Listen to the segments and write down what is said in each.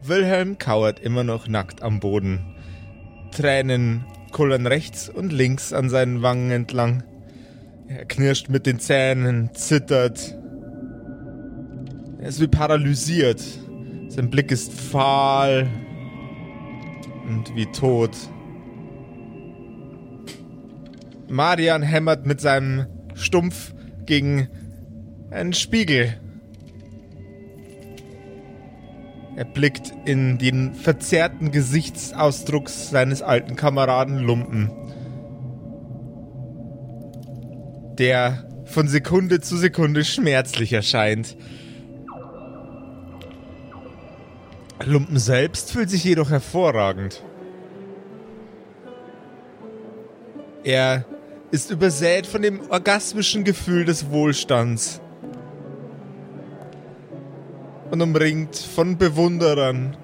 Wilhelm kauert immer noch nackt am Boden. Tränen kullern rechts und links an seinen Wangen entlang. Er knirscht mit den Zähnen, zittert. Er ist wie paralysiert. Sein Blick ist fahl und wie tot. Marian hämmert mit seinem Stumpf gegen einen Spiegel. Er blickt in den verzerrten Gesichtsausdruck seines alten Kameraden Lumpen, der von Sekunde zu Sekunde schmerzlich erscheint. Lumpen selbst fühlt sich jedoch hervorragend. Er ist übersät von dem orgasmischen Gefühl des Wohlstands und umringt von Bewunderern.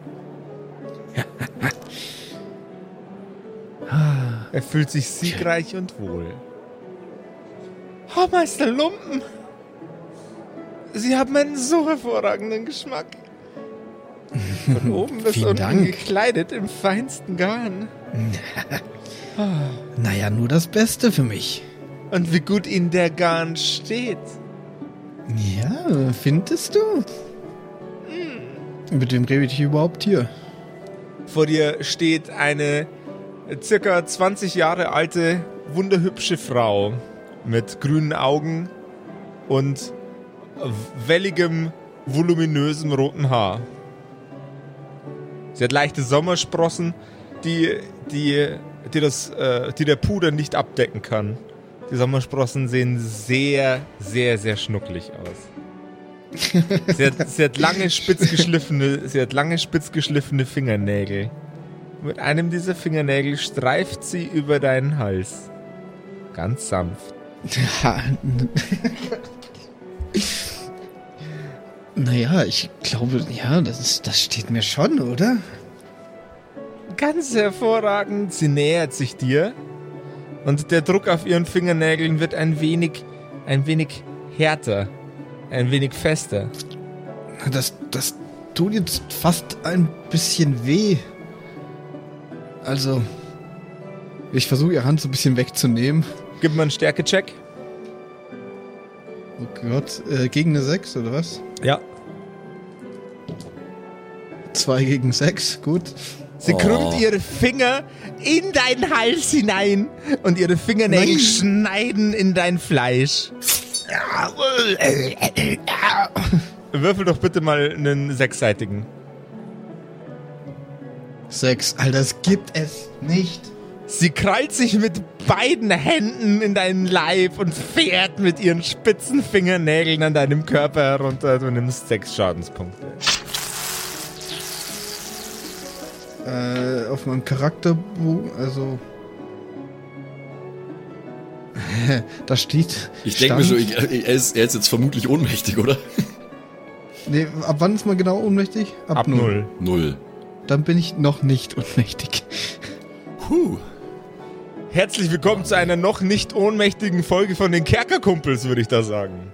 Er fühlt sich siegreich und wohl. Oh, Meister Lumpen! Sie haben einen so hervorragenden Geschmack. Von oben bis unten gekleidet im feinsten Garn. Naja, nur das Beste für mich. Und wie gut Ihnen der Garn steht. Ja, findest du? Mit wem rede ich überhaupt hier? Vor dir steht eine circa 20 Jahre alte, wunderhübsche Frau mit grünen Augen und welligem, voluminösem roten Haar. Sie hat leichte Sommersprossen, die der Puder nicht abdecken kann. Die Sommersprossen sehen sehr, sehr, sehr schnucklig aus. Sie hat lange, spitz geschliffene Fingernägel. Mit einem dieser Fingernägel streift sie über deinen Hals. Ganz sanft. Ja. Naja, ich glaube, ja, das steht mir schon, oder? Ganz hervorragend. Sie nähert sich dir und der Druck auf ihren Fingernägeln wird ein wenig härter, ein wenig fester. Das tut jetzt fast ein bisschen weh. Also, ich versuche ihre Hand so ein bisschen wegzunehmen. Gib mal einen Stärke-Check. Oh Gott, gegen eine 6 oder was? Ja. 2 gegen 6, gut. Sie krümmt ihre Finger in deinen Hals hinein und ihre Fingernägel schneiden in dein Fleisch. Würfel doch bitte mal einen 6-seitigen. 6, Alter, das gibt es nicht. Sie krallt sich mit beiden Händen in deinen Leib und fährt mit ihren spitzen Fingernägeln an deinem Körper herunter. Du nimmst 6 Schadenspunkte. Auf meinem Charakterbogen, also... da steht... Ich denke mir so, er ist jetzt vermutlich ohnmächtig, oder? Nee, ab wann ist man genau ohnmächtig? Ab 0. 0. Dann bin ich noch nicht ohnmächtig. Herzlich willkommen zu einer noch nicht ohnmächtigen Folge von den Kerkerkumpels, würde ich da sagen.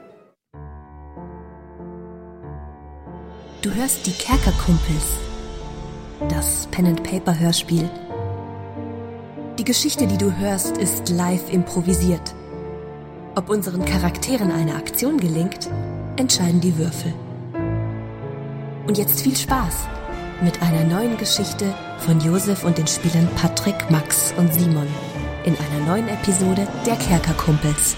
Du hörst die Kerkerkumpels. Das Pen-and-Paper-Hörspiel. Die Geschichte, die du hörst, ist live improvisiert. Ob unseren Charakteren eine Aktion gelingt, entscheiden die Würfel. Und jetzt viel Spaß mit einer neuen Geschichte von Josef und den Spielern Patrick, Max und Simon in einer neuen Episode der Kerkerkumpels.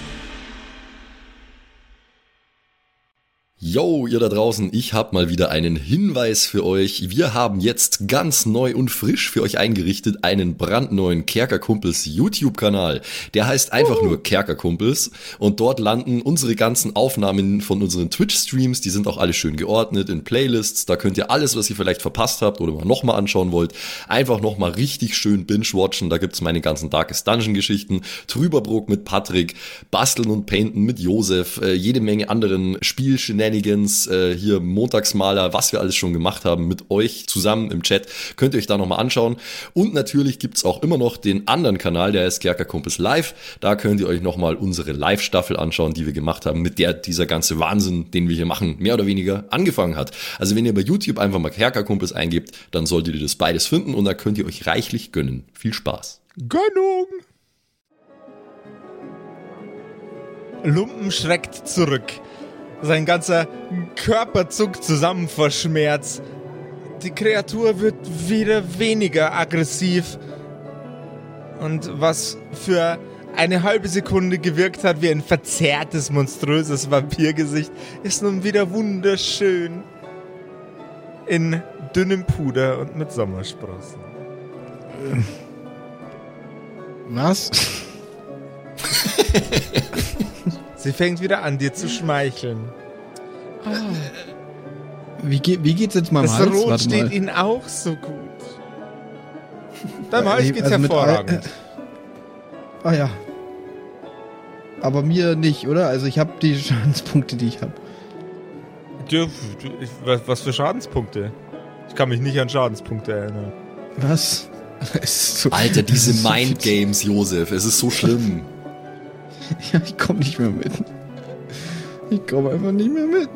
Yo, ihr da draußen, ich habe mal wieder einen Hinweis für euch. Wir haben jetzt ganz neu und frisch für euch eingerichtet einen brandneuen Kerkerkumpels YouTube-Kanal. Der heißt einfach nur Kerkerkumpels und dort landen unsere ganzen Aufnahmen von unseren Twitch-Streams. Die sind auch alle schön geordnet in Playlists. Da könnt ihr alles, was ihr vielleicht verpasst habt oder mal nochmal anschauen wollt, einfach nochmal richtig schön binge-watchen. Da gibt's meine ganzen Darkest Dungeon-Geschichten, Trüberbrook mit Patrick, Basteln und Painten mit Josef, jede Menge anderen Spielshenanigans Shenanigans, hier Montagsmaler, was wir alles schon gemacht haben mit euch zusammen im Chat, könnt ihr euch da nochmal anschauen. Und natürlich gibt's auch immer noch den anderen Kanal, der heißt Kerkerkumpels Live. Da könnt ihr euch nochmal unsere Live-Staffel anschauen, die wir gemacht haben, mit der dieser ganze Wahnsinn, den wir hier machen, mehr oder weniger angefangen hat. Also wenn ihr bei YouTube einfach mal Kerkerkumpels eingebt, dann solltet ihr das beides finden und da könnt ihr euch reichlich gönnen. Viel Spaß. Gönnung! Lumpen schreckt zurück. Sein ganzer Körper zuckt zusammen vor Schmerz. Die Kreatur wird wieder weniger aggressiv. Und was für eine halbe Sekunde gewirkt hat wie ein verzerrtes, monströses Vampirgesicht, ist nun wieder wunderschön. In dünnem Puder und mit Sommersprossen. Was? Sie fängt wieder an, dir zu schmeicheln. Wie geht's jetzt mal Das Hals? Rot Warte steht mal. Ihnen auch so gut. Deinem Hals geht's Also mit hervorragend. Ja. Aber mir nicht, oder? Also ich habe die Schadenspunkte, die ich habe. Was für Schadenspunkte? Ich kann mich nicht an Schadenspunkte erinnern. Was? Es ist so, Alter, diese es ist so Mindgames, Josef, es ist so schlimm. Ja, ich komme nicht mehr mit. Ich komme einfach nicht mehr mit.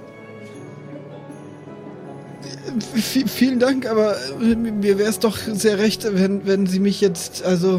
Vielen Dank, aber mir wäre es doch sehr recht, wenn Sie mich jetzt, also...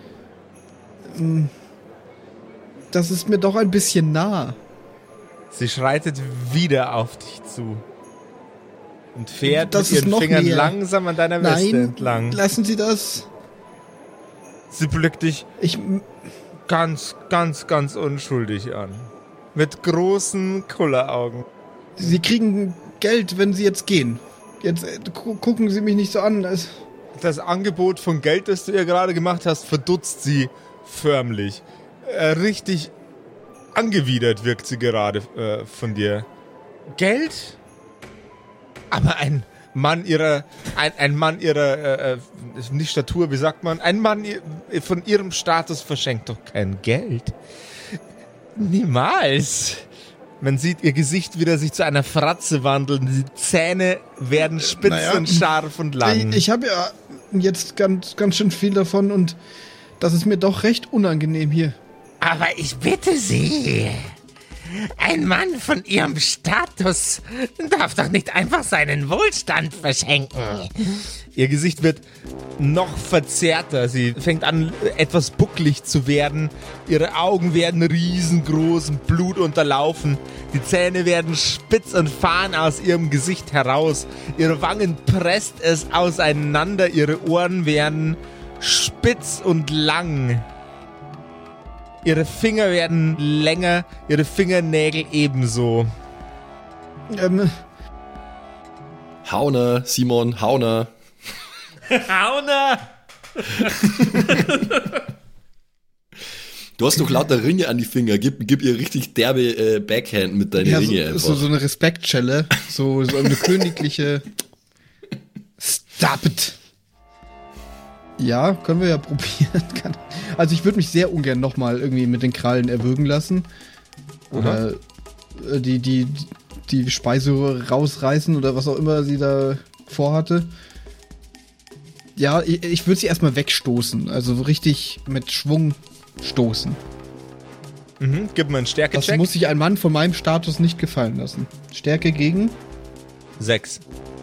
Das ist mir doch ein bisschen nah. Sie schreitet wieder auf dich zu. Und fährt Das mit ist ihren noch Fingern mehr. langsam an deiner Weste Nein, entlang. lassen Sie das. Sie blickt dich Ich... ganz, ganz, ganz unschuldig an. Mit großen Kulleraugen. Sie kriegen Geld, wenn Sie jetzt gehen. Jetzt gucken Sie mich nicht so an. Das Angebot von Geld, das du ihr gerade gemacht hast, verdutzt sie förmlich. Richtig angewidert wirkt sie gerade von dir. Geld? Aber ein Mann ihrer, nicht Statur, wie sagt man? Ein Mann von ihrem Status verschenkt doch kein Geld. Niemals. Man sieht ihr Gesicht wieder sich zu einer Fratze wandeln. Die Zähne werden spitz und scharf und lang. Ich habe ja jetzt ganz, ganz schön viel davon und das ist mir doch recht unangenehm hier. Aber ich bitte Sie, ein Mann von Ihrem Status darf doch nicht einfach seinen Wohlstand verschenken. Ihr Gesicht wird noch verzerrter. Sie fängt an, etwas bucklig zu werden. Ihre Augen werden riesengroß und blutunterlaufen. Die Zähne werden spitz und fahren aus ihrem Gesicht heraus. Ihre Wangen presst es auseinander. Ihre Ohren werden spitz und lang. Ihre Finger werden länger, ihre Fingernägel ebenso. Hauner, Simon, Hauner. Hauner! Du hast doch lauter Ringe an die Finger. Gib ihr richtig derbe Backhand mit deinen Ja, Ringe einfach. so eine Respektschelle. So eine königliche... Stop it! Ja, können wir ja probieren. Also ich würde mich sehr ungern nochmal irgendwie mit den Krallen erwürgen lassen. Oder die Speiseröhre rausreißen oder was auch immer sie da vorhatte. Ja, ich würde sie erstmal wegstoßen. Also so richtig mit Schwung stoßen. Gib mir einen Das Stärke-Check. muss sich ein Mann von meinem Status nicht gefallen lassen. Stärke gegen 6.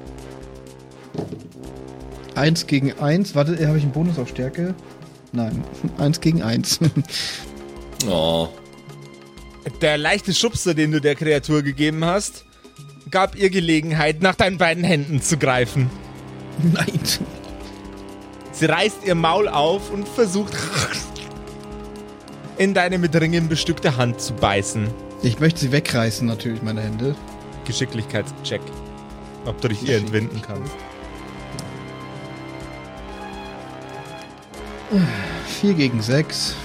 1 gegen 1. Warte, habe ich einen Bonus auf Stärke? Nein, 1 gegen 1. Oh. Der leichte Schubser, den du der Kreatur gegeben hast, gab ihr Gelegenheit, nach deinen beiden Händen zu greifen. Nein. Sie reißt ihr Maul auf und versucht, in deine mit Ringen bestückte Hand zu beißen. Ich möchte sie wegreißen, natürlich, meine Hände. Geschicklichkeitscheck. Ob du dich ihr entwinden kannst. 4 gegen 6.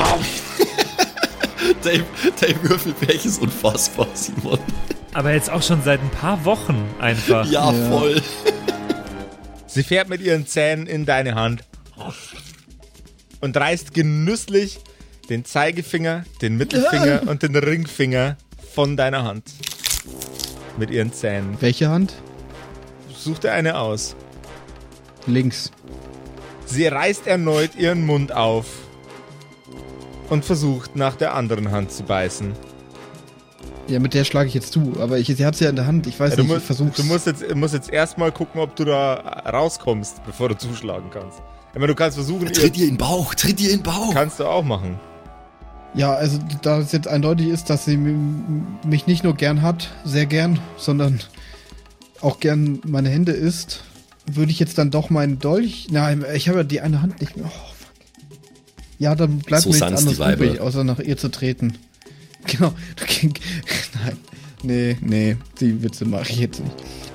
Dave Würfelpech ist unfassbar, Simon. Aber jetzt auch schon seit ein paar Wochen einfach. Ja, Ja. voll. Sie fährt mit ihren Zähnen in deine Hand und reißt genüsslich den Zeigefinger, den Mittelfinger und den Ringfinger von deiner Hand. mit ihren Zähnen. Welche Hand? Such dir eine aus. Links. Sie reißt erneut ihren Mund auf und versucht nach der anderen Hand zu beißen. Ja, mit der schlage ich jetzt zu, aber sie hat es ja in der Hand. Ich weiß nicht, ich versuch's. Du musst jetzt erstmal gucken, ob du da rauskommst, bevor du zuschlagen kannst. Ich meine, du kannst versuchen... Tritt ihr in den Bauch, tritt ihr in den Bauch. Kannst du auch machen. Ja, also da es jetzt eindeutig ist, dass sie mich nicht nur gern hat, sehr gern, sondern auch gern meine Hände isst, würde ich jetzt dann doch meinen Dolch... Nein, ich habe ja die eine Hand nicht mehr. Oh, fuck. Ja, dann bleibt So mir nichts sanft anderes die Weibe. übrig, außer nach ihr zu treten. Genau. Nein. Nee, die Witze mache ich jetzt nicht.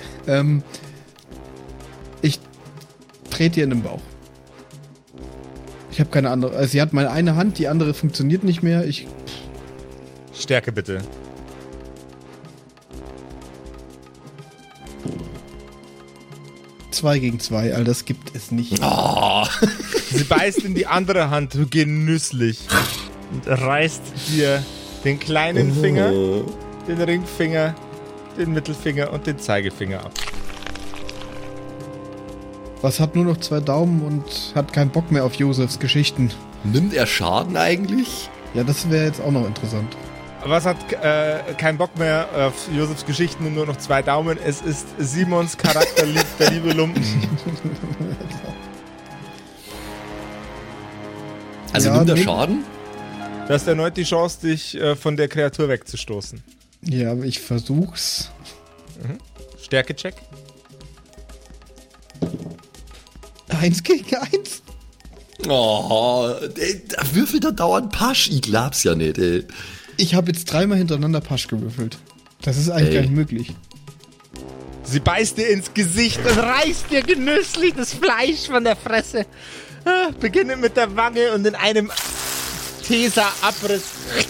Ich trete ihr in den Bauch. Ich habe keine andere. Also sie hat meine eine Hand, die andere funktioniert nicht mehr. Stärke bitte. Zwei gegen zwei, all das gibt es nicht. Oh. Sie beißt in die andere Hand genüsslich und reißt dir den kleinen Finger, den Ringfinger, den Mittelfinger und den Zeigefinger ab. Was hat nur noch 2 Daumen und hat keinen Bock mehr auf Josefs Geschichten? Nimmt er Schaden eigentlich? Ja, das wäre jetzt auch noch interessant. Was hat keinen Bock mehr auf Josefs Geschichten und nur noch 2 Daumen? Es ist Simons Charakter, der liebe Lumpen. Also Ja, nimmt er nee. Schaden? Du hast erneut die Chance, dich von der Kreatur wegzustoßen. Ja, aber ich versuch's. Stärke-Check. 1 gegen 1? Oh, ey, da würfelt er dauernd Pasch. Ich glaub's ja nicht, ey. Ich habe jetzt 3-mal hintereinander Pasch gewürfelt. Das ist eigentlich Ey. gar nicht möglich. Sie beißt dir ins Gesicht und reißt dir genüsslich das Fleisch von der Fresse. Beginne mit der Wange und in einem Tesa-Abriss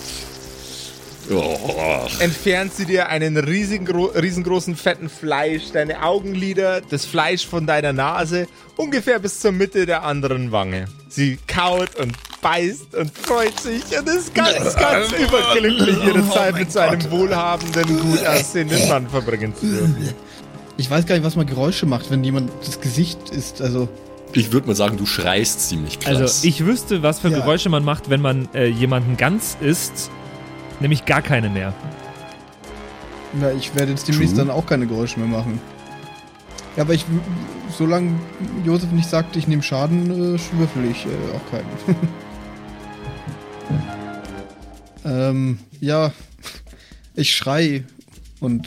Oh. entfernt sie dir einen riesengroßen fetten Fleisch, deine Augenlider, das Fleisch von deiner Nase, ungefähr bis zur Mitte der anderen Wange. Sie kaut und beißt und freut sich und ist ganz, ganz überglücklich, ihre Zeit mit so einem wohlhabenden, gut aussehenden Mann verbringen zu dürfen. Ich weiß gar nicht, was man Geräusche macht, wenn jemand das Gesicht isst. Also, Ich würde mal sagen, du schreist ziemlich krass. Also ich wüsste, was für Ja. Geräusche man macht, wenn man jemanden ganz isst, nämlich gar keine mehr. na, ich werde jetzt demnächst True. dann auch keine Geräusche mehr machen. Ja, aber solange Josef nicht sagt, ich nehme Schaden, würfel ich auch keinen. Ja, ich schrei und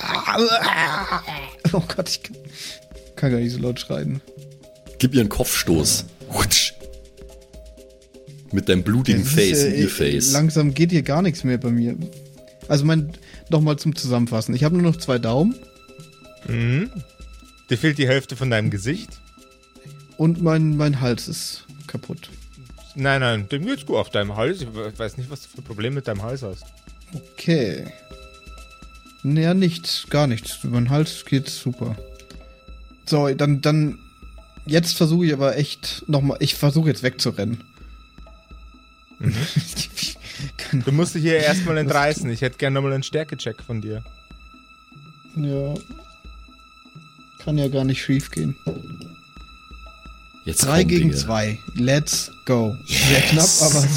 oh Gott, ich kann gar nicht so laut schreien. Gib ihr einen Kopfstoß. Hutsch. Mit deinem blutigen Es ist, Face in ihr Face. Langsam geht hier gar nichts mehr bei mir. Also nochmal zum Zusammenfassen. Ich habe nur noch 2 Daumen Dir fehlt die Hälfte von deinem Gesicht. und mein Hals ist kaputt. Nein, dem geht's gut auf deinem Hals. Ich weiß nicht, was du für Probleme mit deinem Hals hast. Okay. Naja, nichts, gar nichts. Mein Hals geht super. So, dann jetzt versuche ich aber echt nochmal, ich versuche jetzt wegzurennen. Du musst dich hier erstmal entreißen. Ich hätte gerne nochmal einen Stärke-Check von dir. Ja. Kann ja gar nicht schief gehen. Jetzt 3 kommen gegen Dinge. 2. Let's go. Sehr knapp, aber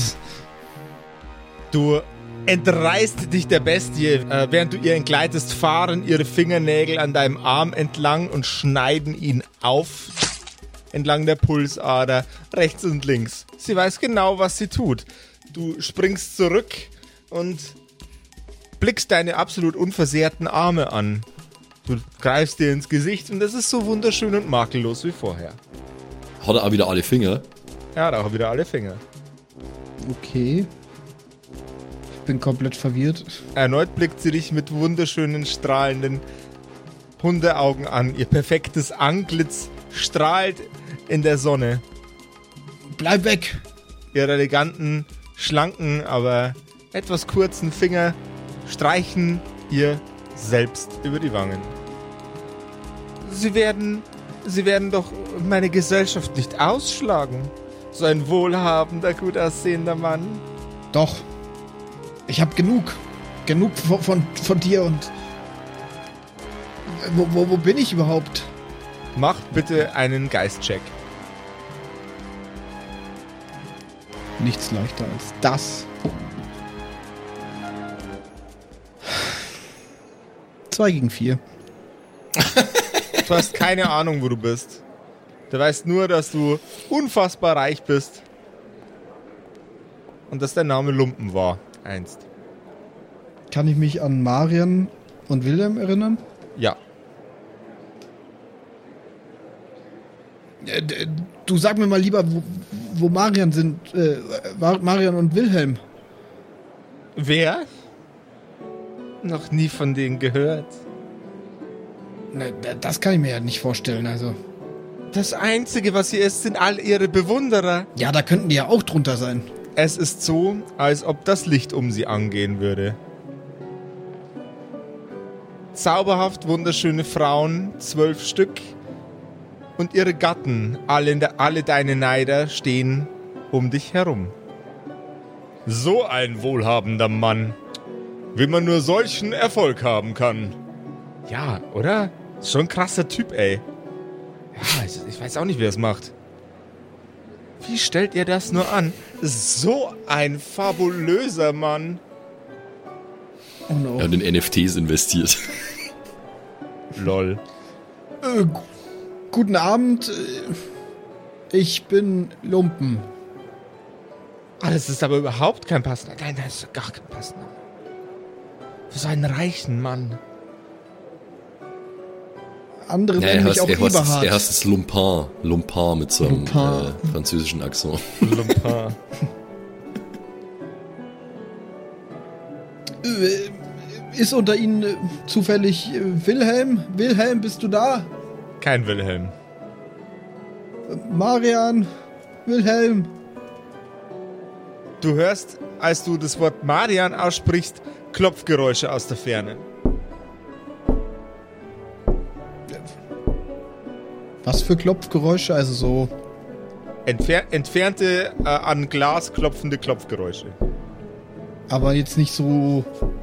Du entreißt dich der Bestie. Während du ihr entgleitest, fahren ihre Fingernägel an deinem Arm entlang und schneiden ihn auf. Entlang der Pulsader, rechts und links. Sie weiß genau, was sie tut. Du springst zurück und blickst deine absolut unversehrten Arme an. Du greifst dir ins Gesicht und es ist so wunderschön und makellos wie vorher. Hat er auch wieder alle Finger? Er hat auch wieder alle Finger. okay. Ich bin komplett verwirrt. Erneut blickt sie dich mit wunderschönen, strahlenden Hundeaugen an. Ihr perfektes Antlitz strahlt in der Sonne. Bleib weg! Ihre eleganten, schlanken, aber etwas kurzen Finger streichen ihr selbst über die Wangen. Sie werden doch meine Gesellschaft nicht ausschlagen. So ein wohlhabender, gut aussehender Mann. Doch. Ich hab genug. Genug von dir und Wo bin ich überhaupt? Mach bitte einen Geistcheck. Nichts leichter als das. 2 gegen 4. Du hast keine Ahnung, wo du bist. Du weißt nur, dass du unfassbar reich bist. Und dass dein Name Lumpen war, einst. Kann ich mich an Marian und Wilhelm erinnern? Ja. Du sag mir mal lieber, wo Marian sind. Marian und Wilhelm. Wer? Noch nie von denen gehört. Na, das kann ich mir ja nicht vorstellen, also. Das Einzige, was hier ist, sind all ihre Bewunderer. Ja, da könnten die ja auch drunter sein. Es ist so, als ob das Licht um sie angehen würde. Zauberhaft wunderschöne Frauen, 12 Stück. Und ihre Gatten, alle deine Neider, stehen um dich herum. So ein wohlhabender Mann. Wie man nur solchen Erfolg haben kann. Ja, oder? Ist schon ein krasser Typ, ey. Ja, ich weiß auch nicht, wie er es macht. Wie stellt ihr das nur an? So ein fabulöser Mann. Oh no. Er hat in NFTs investiert. Lol. Guten Abend. Ich bin Lumpen. Ah, das ist aber überhaupt kein passender. Nein, das ist gar kein passender. Für so einen reichen Mann. Andere nennen mich auch Eberhard. Er heißt es Lumpin. Lumpin mit so einem französischen Akzent. Lumpin. Ist unter Ihnen zufällig Wilhelm? Wilhelm, bist du da? Kein Wilhelm. Marian? Wilhelm? Du hörst, als du das Wort Marian aussprichst, Klopfgeräusche aus der Ferne. Was für Klopfgeräusche? Also so... Entfernte, an Glas klopfende Klopfgeräusche. Aber jetzt nicht so...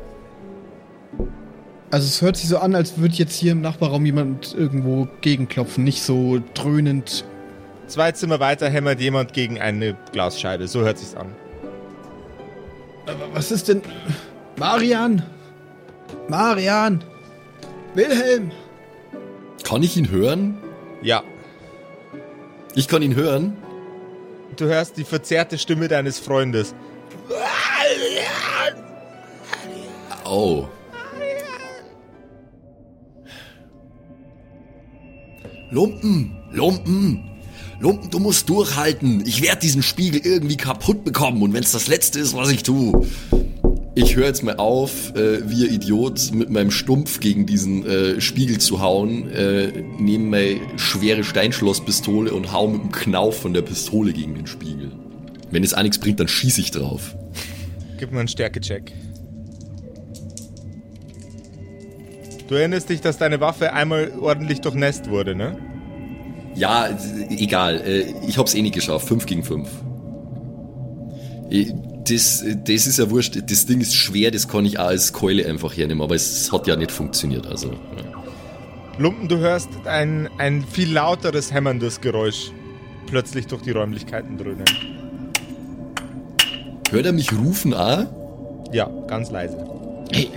Also es hört sich so an, als würde jetzt hier im Nachbarraum jemand irgendwo gegenklopfen. Nicht so dröhnend. 2 Zimmer weiter hämmert jemand gegen eine Glasscheibe. So hört sich's an. Aber was ist denn... Marian? Marian? Wilhelm? Kann ich ihn hören? Ja. Ich kann ihn hören? Du hörst die verzerrte Stimme deines Freundes. Oh. Lumpen, du musst durchhalten. Ich werde diesen Spiegel irgendwie kaputt bekommen und wenn es das Letzte ist, was ich tue. Ich höre jetzt mal auf, wie ein Idiot mit meinem Stumpf gegen diesen Spiegel zu hauen, nehme meine schwere Steinschlosspistole und hau mit dem Knauf von der Pistole gegen den Spiegel. Wenn es auch nichts bringt, dann schieße ich drauf. Gib mir einen Stärkecheck. Du erinnerst dich, dass deine Waffe einmal ordentlich durchnässt wurde, ne? Ja, egal. Ich hab's eh nicht geschafft. 5 gegen 5. Das ist ja wurscht. Das Ding ist schwer, das kann ich auch als Keule einfach hernehmen, aber es hat ja nicht funktioniert, also. Ja. Lumpen, du hörst ein viel lauteres, hämmerndes Geräusch plötzlich durch die Räumlichkeiten dröhnen. Hört er mich rufen auch? Ja, ganz leise. Hey,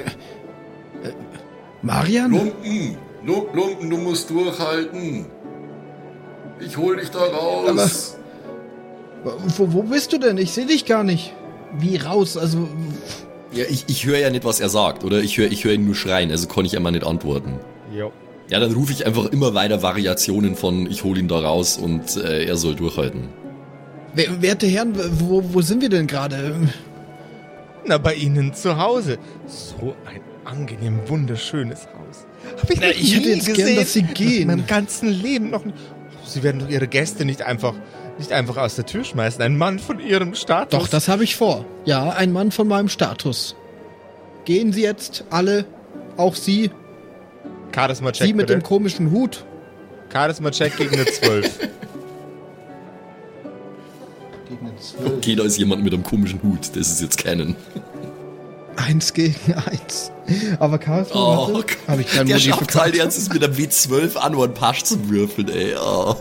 Marian? Lumpen, du musst durchhalten. Ich hol dich da raus. Aber, wo bist du denn? Ich sehe dich gar nicht. Wie raus? Also... Ja, ich höre ja nicht, was er sagt, oder? Ich höre ihn nur schreien, also kann ich einmal nicht antworten. Jo. Ja, dann rufe ich einfach immer weiter Variationen von ich hol ihn da raus und er soll durchhalten. Werte Herren, wo sind wir denn gerade? Na, bei Ihnen zu Hause. So ein angenehm wunderschönes Haus. Hab ich Ich hätte jetzt gern, dass Sie gehen. In meinem ganzen Leben noch nicht. Sie werden doch Ihre Gäste nicht einfach aus der Tür schmeißen. Ein Mann von Ihrem Status. Doch, das habe ich vor. Ja, ein Mann von meinem Status. Gehen Sie jetzt alle, auch Sie. Charisma-Check, Sie mit bitte. dem komischen Hut. Charisma-Check gegen eine 12. Gegen eine 12. Okay, da ist jemand mit einem komischen Hut, das ist jetzt keinen. 1 gegen 1. Aber Chaos Oh, habe ich keinen der Modifikator. schafft halt jetzt mit einem W12 an, und Pasch zu würfeln, ey. Oh.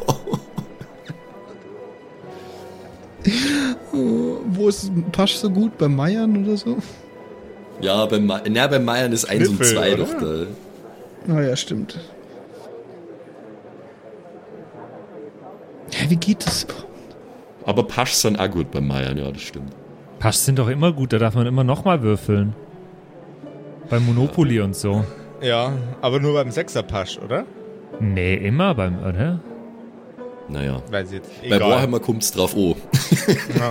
Wo ist Pasch so gut? Bei Meiern oder so? Ja, beim Meiern ist 1 und Kniffel, 2 oder? doch da. Naja, stimmt. Hä, wie geht das? Aber Pasch sind auch gut beim Meiern, ja, das stimmt. Pasch sind doch immer gut, da darf man immer nochmal würfeln. Bei Monopoly und so. Ja, aber nur beim Sechser-Pasch, oder? Nee, immer beim, oder? Naja. Weiß ich jetzt. Bei Egal. Warhammer kommt's drauf an. Ja.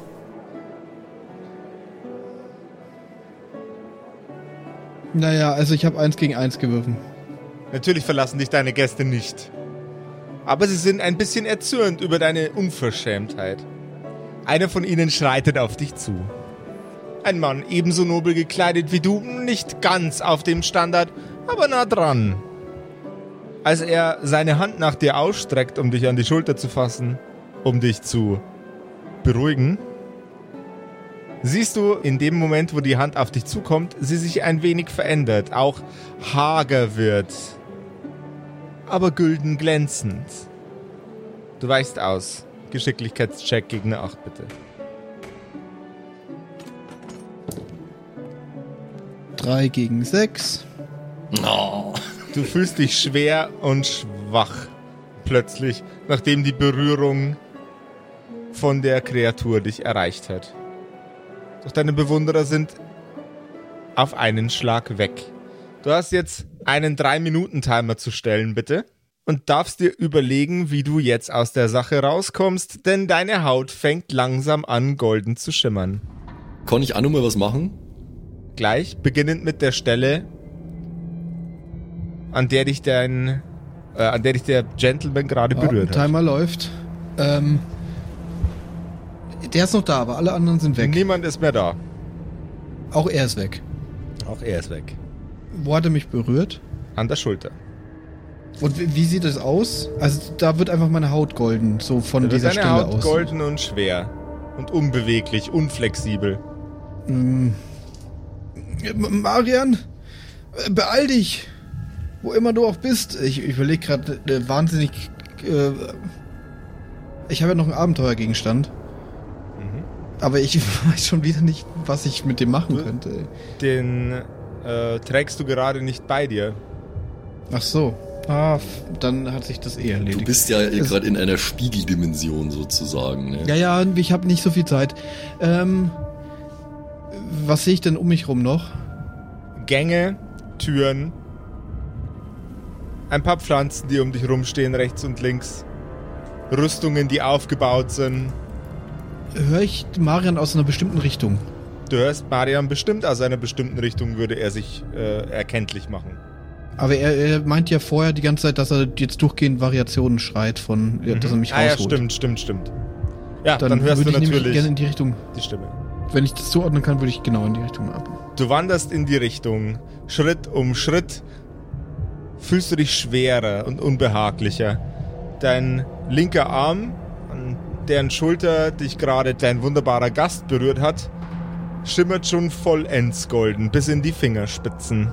Naja, also ich habe 1 gegen 1 gewürfen. Natürlich verlassen dich deine Gäste nicht. Aber sie sind ein bisschen erzürnt über deine Unverschämtheit. Einer von ihnen schreitet auf dich zu. Ein Mann, ebenso nobel gekleidet wie du, nicht ganz auf dem Standard, aber nah dran. Als er seine Hand nach dir ausstreckt, um dich an die Schulter zu fassen, um dich zu beruhigen, siehst du in dem Moment, wo die Hand auf dich zukommt, sie sich ein wenig verändert, auch hager wird, aber gülden glänzend. Du weichst aus. Geschicklichkeitscheck gegen eine 8, bitte. 3 gegen 6. Oh. Du fühlst dich schwer und schwach plötzlich, nachdem die Berührung von der Kreatur dich erreicht hat. Doch deine Bewunderer sind auf einen Schlag weg. Du hast jetzt einen 3-Minuten-Timer zu stellen, bitte. Und darfst dir überlegen, wie du jetzt aus der Sache rauskommst, denn deine Haut fängt langsam an, golden zu schimmern. Kann ich auch noch mal was machen? Gleich, beginnend mit der Stelle, an der dich der Gentleman gerade berührt hat. Timer läuft. Der ist noch da, aber alle anderen sind weg. Niemand ist mehr da. Auch er ist weg. Auch er ist weg. Wo hat er mich berührt? An der Schulter. Und wie sieht es aus? Also da wird einfach meine Haut golden, so von dieser Deine Stelle Haut aus. golden und schwer. Und unbeweglich, unflexibel. Marian, beeil dich. Wo immer du auch bist. Ich überlege gerade wahnsinnig... ich habe ja noch einen Abenteuergegenstand. Aber ich weiß schon wieder nicht, was ich mit dem machen könnte. Den trägst du gerade nicht bei dir. Ach so. Dann hat sich das erledigt. Du bist ja gerade in einer Spiegeldimension sozusagen. Ne? Ja, ich habe nicht so viel Zeit. Was sehe ich denn um mich rum noch? Gänge, Türen, ein paar Pflanzen, die um dich rumstehen, rechts und links. Rüstungen, die aufgebaut sind. Höre ich Marian aus einer bestimmten Richtung? Du hörst Marian bestimmt aus einer bestimmten Richtung, würde er sich erkenntlich machen. Aber er meint ja vorher die ganze Zeit, dass er jetzt durchgehend Variationen schreit von, dass er mich Ja, rausholt. stimmt. Ja, dann hörst würde du ich nämlich natürlich gerne in die Richtung. die Stimme. Wenn ich das zuordnen kann, würde ich genau in die Richtung ab. Du wanderst in die Richtung. Schritt um Schritt fühlst du dich schwerer und unbehaglicher. Dein linker Arm, an deren Schulter dich gerade dein wunderbarer Gast berührt hat, schimmert schon vollends golden bis in die Fingerspitzen.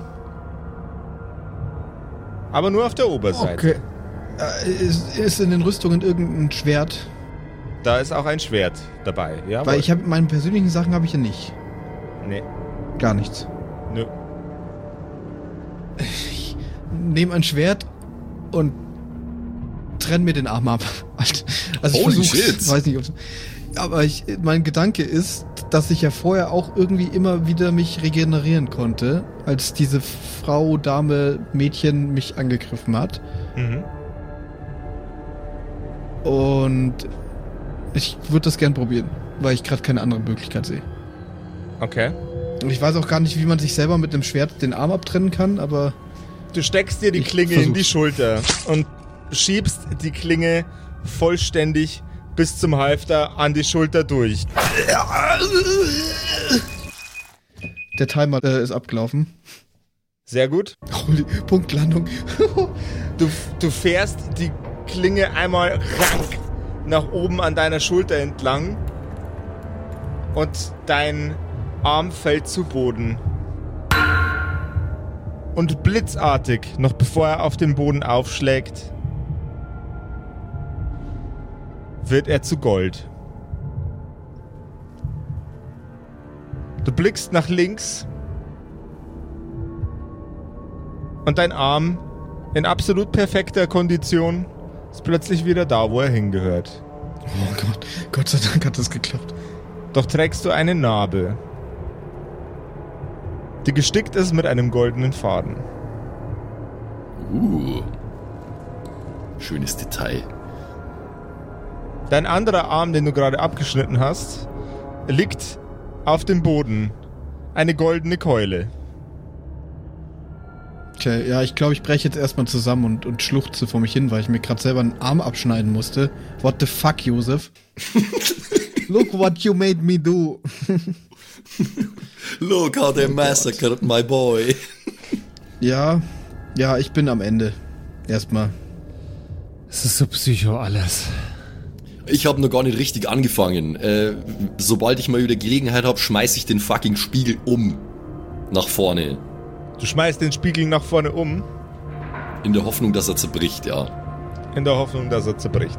Aber nur auf der Oberseite. Okay. Ist in den Rüstungen irgendein Schwert? Da ist auch ein Schwert dabei. Ja, Weil ich habe meine persönlichen Sachen habe ich ja nicht. Nee, Gar nichts. nö. Ich nehme ein Schwert und trenne mir den Arm ab. Also ich Holy versuch's, shit. weiß nicht, ob's, aber mein Gedanke ist, dass ich ja vorher auch irgendwie immer wieder mich regenerieren konnte, als diese Frau, Dame, Mädchen mich angegriffen hat. Mhm. Und ich würde das gern probieren, weil ich gerade keine andere Möglichkeit sehe. Okay. Und ich weiß auch gar nicht, wie man sich selber mit dem Schwert den Arm abtrennen kann, aber Du steckst dir die Ich Klinge in versuch's. die Schulter und schiebst die Klinge vollständig bis zum Halfter an die Schulter durch. der Timer ist abgelaufen. Sehr gut. Holy, Punktlandung. Du fährst die Klinge einmal rank nach oben an deiner Schulter entlang und dein Arm fällt zu Boden. Und blitzartig, noch bevor er auf den Boden aufschlägt, wird er zu Gold. Du blickst nach links und dein Arm in absolut perfekter Kondition ist plötzlich wieder da, wo er hingehört. Oh Gott, Gott sei Dank hat das geklappt. Doch trägst du eine Narbe, die gestickt ist mit einem goldenen Faden. Schönes Detail. Dein anderer Arm, den du gerade abgeschnitten hast, liegt auf dem Boden. Eine goldene Keule. Okay, ja, ich glaube, ich breche jetzt erstmal zusammen und schluchze vor mich hin, weil ich mir gerade selber einen Arm abschneiden musste. What the fuck, Josef? Look what you made me do. Look how they massacred my boy. Ja, ich bin am Ende. Erstmal. Es ist so psycho alles. Ich habe noch gar nicht richtig angefangen. Sobald ich mal wieder Gelegenheit habe, schmeiß ich den fucking Spiegel um. Nach vorne. Du schmeißt den Spiegel nach vorne um. In der Hoffnung, dass er zerbricht, ja. In der Hoffnung, dass er zerbricht.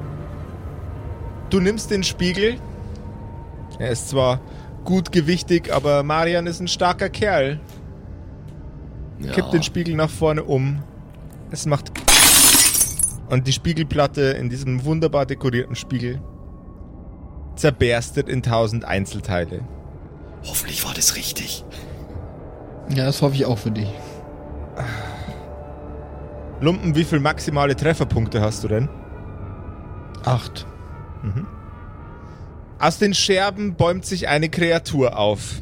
Du nimmst den Spiegel. Er ist zwar gut gewichtig, aber Marian ist ein starker Kerl. Ja. Kippt den Spiegel nach vorne um. Es macht... Und die Spiegelplatte in diesem wunderbar dekorierten Spiegel zerberstet in 1000 Einzelteile. Hoffentlich war das richtig. Ja, das hoffe ich auch für dich. Lumpen, wie viel maximale Trefferpunkte hast du denn? 8. Aus den Scherben bäumt sich eine Kreatur auf.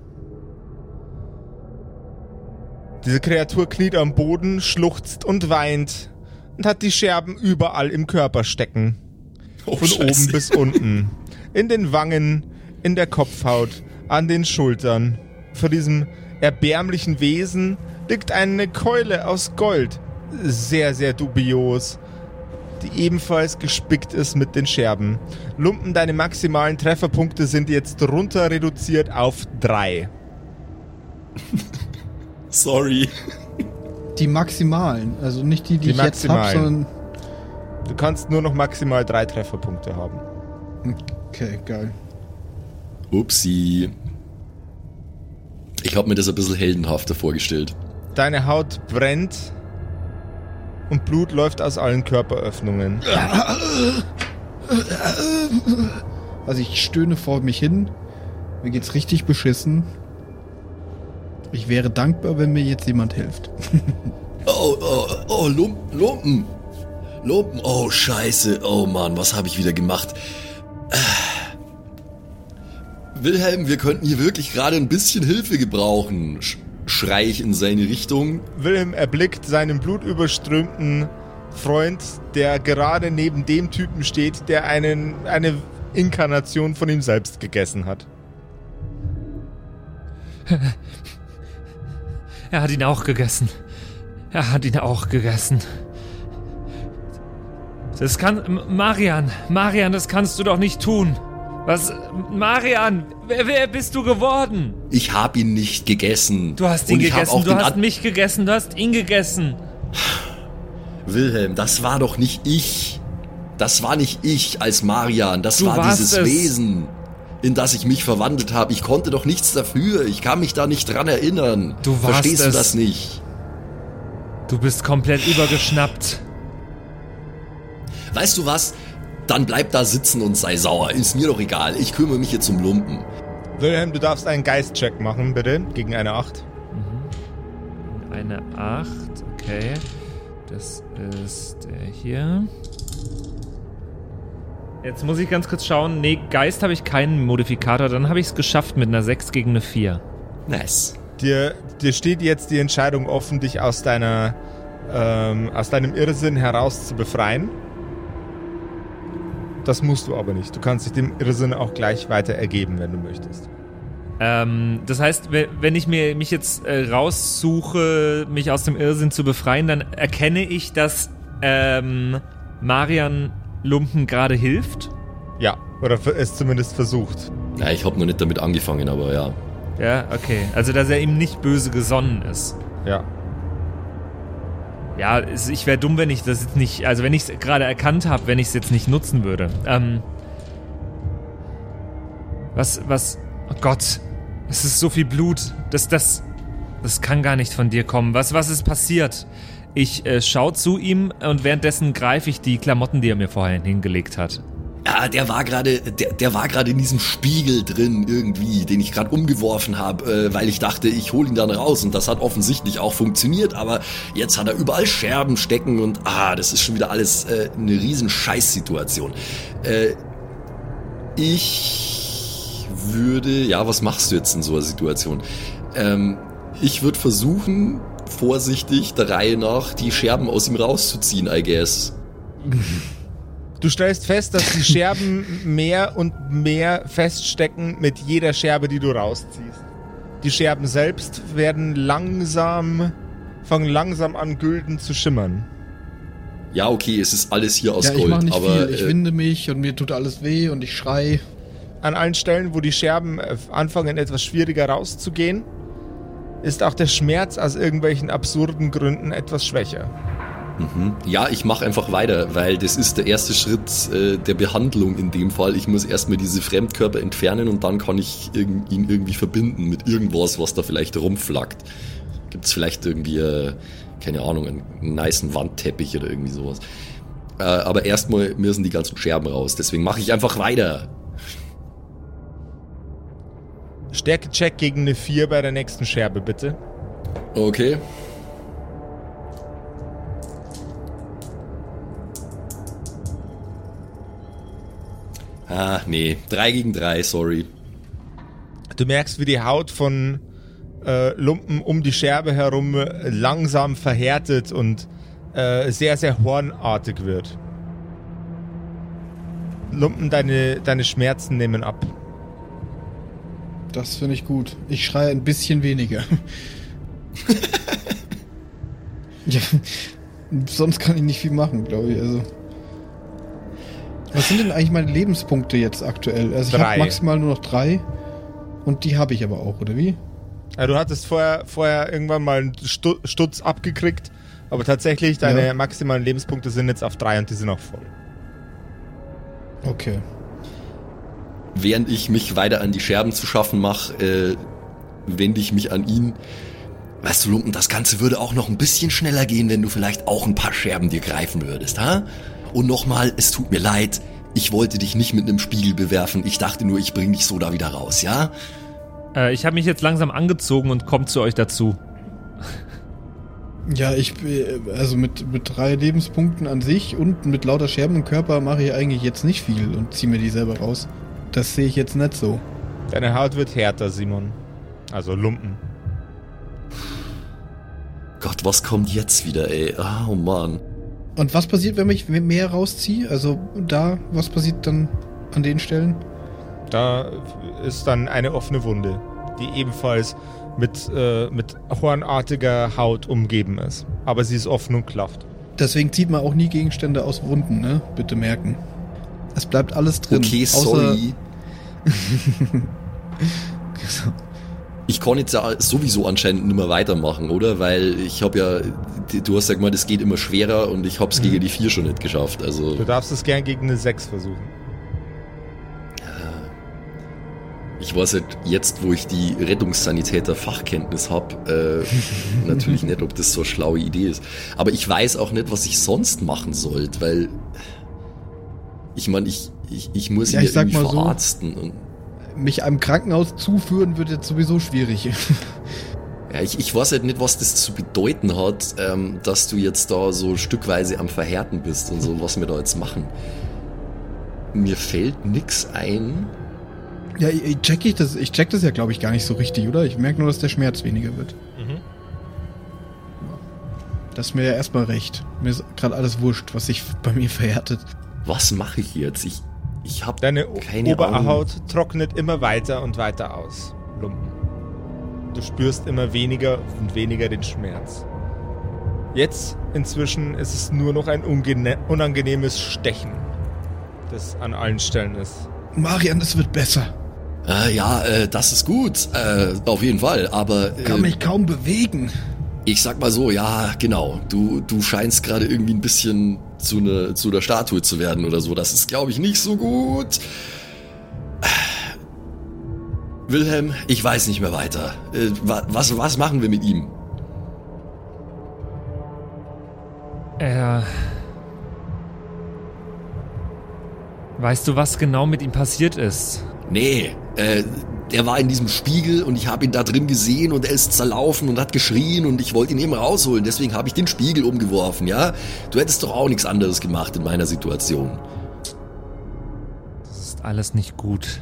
Diese Kreatur kniet am Boden, schluchzt und weint und hat die Scherben überall im Körper stecken. Von oben bis unten. In den Wangen, in der Kopfhaut, an den Schultern. Vor diesem erbärmlichen Wesen liegt eine Keule aus Gold. Sehr, sehr dubios. Die ebenfalls gespickt ist mit den Scherben. Lumpen, deine maximalen Trefferpunkte sind jetzt runter reduziert auf 3. Sorry. Die maximalen, also nicht die Die ich jetzt habe, sondern... Du kannst nur noch maximal 3 Trefferpunkte haben. Okay, geil. Upsi. Ich habe mir das ein bisschen heldenhafter vorgestellt. Deine Haut brennt und Blut läuft aus allen Körperöffnungen. Also ich stöhne vor mich hin. Mir geht's richtig beschissen. Ich wäre dankbar, wenn mir jetzt jemand hilft. Lumpen. Lumpen, oh scheiße, oh Mann, was habe ich wieder gemacht? Wilhelm, wir könnten hier wirklich gerade ein bisschen Hilfe gebrauchen. Schrei ich in seine Richtung. Wilhelm erblickt seinen blutüberströmten Freund, der gerade neben dem Typen steht, der eine Inkarnation von ihm selbst gegessen hat. Er hat ihn auch gegessen. Das kann... Marian, das kannst du doch nicht tun. Was? Marian, wer bist du geworden? Ich hab ihn nicht gegessen. Du hast ihn gegessen, du hast mich gegessen, du hast ihn gegessen. Wilhelm, das war doch nicht ich. Das war nicht ich als Marian, das war dieses Wesen, in das ich mich verwandelt habe. Ich konnte doch nichts dafür, ich kann mich da nicht dran erinnern. Du warst Verstehst du das nicht? Du bist komplett übergeschnappt. Weißt du was? Dann bleib da sitzen und sei sauer. Ist mir doch egal. Ich kümmere mich jetzt um Lumpen. Wilhelm, du darfst einen Geistcheck machen, bitte. Gegen eine 8. Eine 8, okay. Das ist der hier. Jetzt muss ich ganz kurz schauen. Nee, Geist habe ich keinen Modifikator. Dann habe ich es geschafft mit einer 6 gegen eine 4. Nice. Dir steht jetzt die Entscheidung offen, dich aus deinem Irrsinn heraus zu befreien. Das musst du aber nicht. Du kannst dich dem Irrsinn auch gleich weiter ergeben, wenn du möchtest. Das heißt, wenn ich mich jetzt raussuche, mich aus dem Irrsinn zu befreien, dann erkenne ich, dass Marian Lumpen gerade hilft? Ja, oder es zumindest versucht. Ja, ich habe noch nicht damit angefangen, aber ja. Ja, okay. Also, dass er ihm nicht böse gesonnen ist. Ja. Ja, ich wäre dumm, wenn ich das jetzt nicht, also wenn ich es gerade erkannt habe, wenn ich es jetzt nicht nutzen würde. Oh Gott, es ist so viel Blut, das kann gar nicht von dir kommen. Was ist passiert? Ich schaue zu ihm und währenddessen greife ich die Klamotten, die er mir vorhin hingelegt hat. Ja, der war gerade in diesem Spiegel drin irgendwie, den ich gerade umgeworfen habe, weil ich dachte, ich hole ihn dann raus und das hat offensichtlich auch funktioniert, aber jetzt hat er überall Scherben stecken und das ist schon wieder alles eine riesen Scheißsituation. Ich würde, was machst du jetzt in so einer Situation? Ich würde versuchen, vorsichtig der Reihe nach die Scherben aus ihm rauszuziehen, I guess. Du stellst fest, dass die Scherben mehr und mehr feststecken mit jeder Scherbe, die du rausziehst. Die Scherben selbst fangen langsam an, gülden zu schimmern. Ja, okay, es ist alles hier aus Gold. Ich mache nicht aber, viel. Ich winde mich und mir tut alles weh und ich schrei. An allen Stellen, wo die Scherben anfangen, etwas schwieriger rauszugehen, ist auch der Schmerz aus irgendwelchen absurden Gründen etwas schwächer. Ja, ich mache einfach weiter, weil das ist der erste Schritt der Behandlung in dem Fall. Ich muss erstmal diese Fremdkörper entfernen und dann kann ich ihn irgendwie verbinden mit irgendwas, was da vielleicht rumflackt. Gibt's vielleicht irgendwie, keine Ahnung, einen nicen Wandteppich oder irgendwie sowas. Aber erstmal müssen die ganzen Scherben raus, deswegen mache ich einfach weiter. Stärke-Check gegen eine 4 bei der nächsten Scherbe, bitte. Okay. Nee. 3 gegen 3, sorry. Du merkst, wie die Haut von Lumpen um die Scherbe herum langsam verhärtet und sehr, sehr hornartig wird. Lumpen, deine Schmerzen nehmen ab. Das finde ich gut. Ich schreie ein bisschen weniger. Ja, sonst kann ich nicht viel machen, glaube ich. Also. Was sind denn eigentlich meine Lebenspunkte jetzt aktuell? Also ich habe maximal nur noch 3 und die habe ich aber auch, oder wie? Ja, du hattest vorher irgendwann mal einen Stutz abgekriegt, aber tatsächlich deine maximalen Lebenspunkte sind jetzt auf 3 und die sind auch voll. Okay. Während ich mich weiter an die Scherben zu schaffen mache, wende ich mich an ihn. Weißt du, Lumpen, das Ganze würde auch noch ein bisschen schneller gehen, wenn du vielleicht auch ein paar Scherben dir greifen würdest, ha? Und nochmal, es tut mir leid, ich wollte dich nicht mit einem Spiegel bewerfen, ich dachte nur, ich bring dich so da wieder raus, ja? Ich habe mich jetzt langsam angezogen und komme zu euch dazu. Ja, also mit 3 Lebenspunkten an sich und mit lauter Scherben im Körper mache ich eigentlich jetzt nicht viel und ziehe mir die selber raus. Das sehe ich jetzt nicht so. Deine Haut wird härter, Simon. Also Lumpen. Gott, was kommt jetzt wieder, ey? Oh Mann. Und was passiert, wenn ich mehr rausziehe? Also was passiert dann an den Stellen? Da ist dann eine offene Wunde, die ebenfalls mit hornartiger Haut umgeben ist. Aber sie ist offen und klafft. Deswegen zieht man auch nie Gegenstände aus Wunden, ne? Bitte merken. Es bleibt alles drin. Okay, sorry. Ich kann jetzt ja sowieso anscheinend nicht mehr weitermachen, oder? Weil ich habe ja, du hast ja gemeint, es geht immer schwerer und ich hab's gegen die 4 schon nicht geschafft. Also du darfst es gern gegen eine 6 versuchen. Ich weiß halt jetzt, wo ich die Rettungssanitäter-Fachkenntnis habe, natürlich nicht, ob das so eine schlaue Idee ist. Aber ich weiß auch nicht, was ich sonst machen sollte, weil ich meine, ich muss ihn ja irgendwie verarzten. Und mich einem Krankenhaus zuführen wird jetzt sowieso schwierig. Ja, ich weiß halt nicht, was das zu bedeuten hat, dass du jetzt da so stückweise am Verhärten bist und so, was wir da jetzt machen. Mir fällt nix ein. Ja, ich check das ja, glaube ich, gar nicht so richtig, oder? Ich merke nur, dass der Schmerz weniger wird. Mhm. Das ist mir ja erstmal recht. Mir ist gerade alles wurscht, was sich bei mir verhärtet. Was mache ich jetzt? Ich habe deine keine Oberhaut trocknet immer weiter und weiter aus, Lumpen. Du spürst immer weniger und weniger den Schmerz. Jetzt inzwischen ist es nur noch ein unangenehmes Stechen, das an allen Stellen ist. Marian, es wird besser. Das ist gut, auf jeden Fall, aber... Kann mich kaum bewegen. Ich sag mal so, ja, genau. Du scheinst gerade irgendwie ein bisschen zu der Statue zu werden oder so. Das ist, glaube ich, nicht so gut. Wilhelm, ich weiß nicht mehr weiter. Was machen wir mit ihm? Weißt du, was genau mit ihm passiert ist? Nee, der war in diesem Spiegel und ich habe ihn da drin gesehen und er ist zerlaufen und hat geschrien und ich wollte ihn eben rausholen. Deswegen habe ich den Spiegel umgeworfen, ja? Du hättest doch auch nichts anderes gemacht in meiner Situation. Das ist alles nicht gut.